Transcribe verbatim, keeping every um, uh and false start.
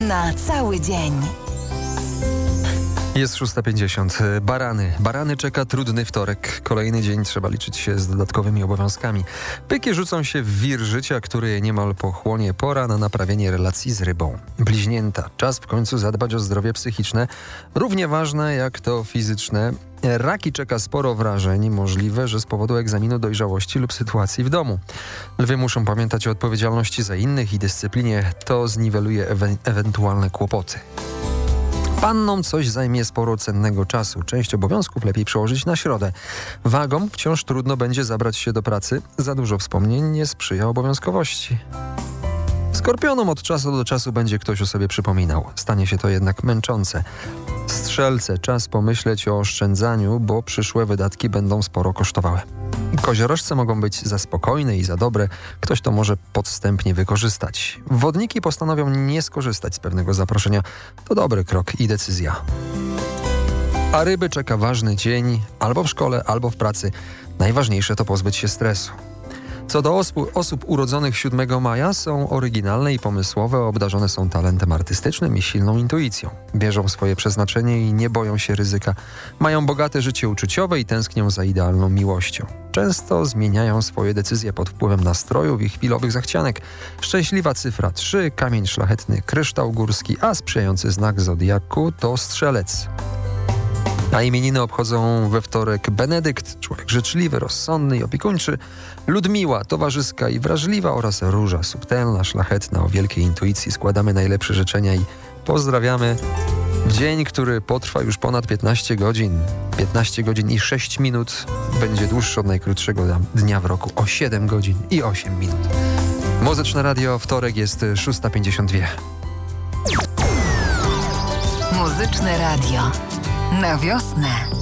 na cały dzień. Jest szósta pięćdziesiąt. Barany. Barany czeka trudny wtorek. Kolejny dzień trzeba liczyć się z dodatkowymi obowiązkami. Pyki rzucą się w wir życia, który niemal pochłonie. Pora na naprawienie relacji z rybą. Bliźnięta. Czas w końcu zadbać o zdrowie psychiczne. Równie ważne jak to fizyczne. Raki czeka sporo wrażeń. Możliwe, że z powodu egzaminu dojrzałości lub sytuacji w domu. Lwy muszą pamiętać o odpowiedzialności za innych i dyscyplinie. To zniweluje ewe- ewentualne kłopoty. Pannom coś zajmie sporo cennego czasu. Część obowiązków lepiej przełożyć na środę. Wagom wciąż trudno będzie zabrać się do pracy. Za dużo wspomnień nie sprzyja obowiązkowości. Skorpionom od czasu do czasu będzie ktoś o sobie przypominał. Stanie się to jednak męczące. Strzelce, czas pomyśleć o oszczędzaniu, bo przyszłe wydatki będą sporo kosztowały. Koziorożce mogą być za spokojne i za dobre. Ktoś to może podstępnie wykorzystać. Wodniki postanowią nie skorzystać z pewnego zaproszenia. To dobry krok i decyzja. A ryby czeka ważny dzień, albo w szkole, albo w pracy. Najważniejsze to pozbyć się stresu. Co do osób, osób urodzonych siódmego maja, są oryginalne i pomysłowe, obdarzone są talentem artystycznym i silną intuicją. Wierzą w swoje przeznaczenie i nie boją się ryzyka. Mają bogate życie uczuciowe i tęsknią za idealną miłością. Często zmieniają swoje decyzje pod wpływem nastrojów i chwilowych zachcianek. Szczęśliwa cyfra trzy, kamień szlachetny, kryształ górski, a sprzyjający znak zodiaku to strzelec. A imieniny obchodzą we wtorek Benedykt, człowiek życzliwy, rozsądny i opiekuńczy, Ludmiła, towarzyska i wrażliwa oraz Róża, subtelna, szlachetna, o wielkiej intuicji. Składamy najlepsze życzenia i pozdrawiamy w dzień, który potrwa już ponad piętnaście godzin. piętnaście godzin i sześć minut będzie dłuższy od najkrótszego dnia w roku o siedem godzin i osiem minut. Muzyczne Radio, wtorek jest szósta pięćdziesiąt dwa. Muzyczne Radio. Na wiosnę.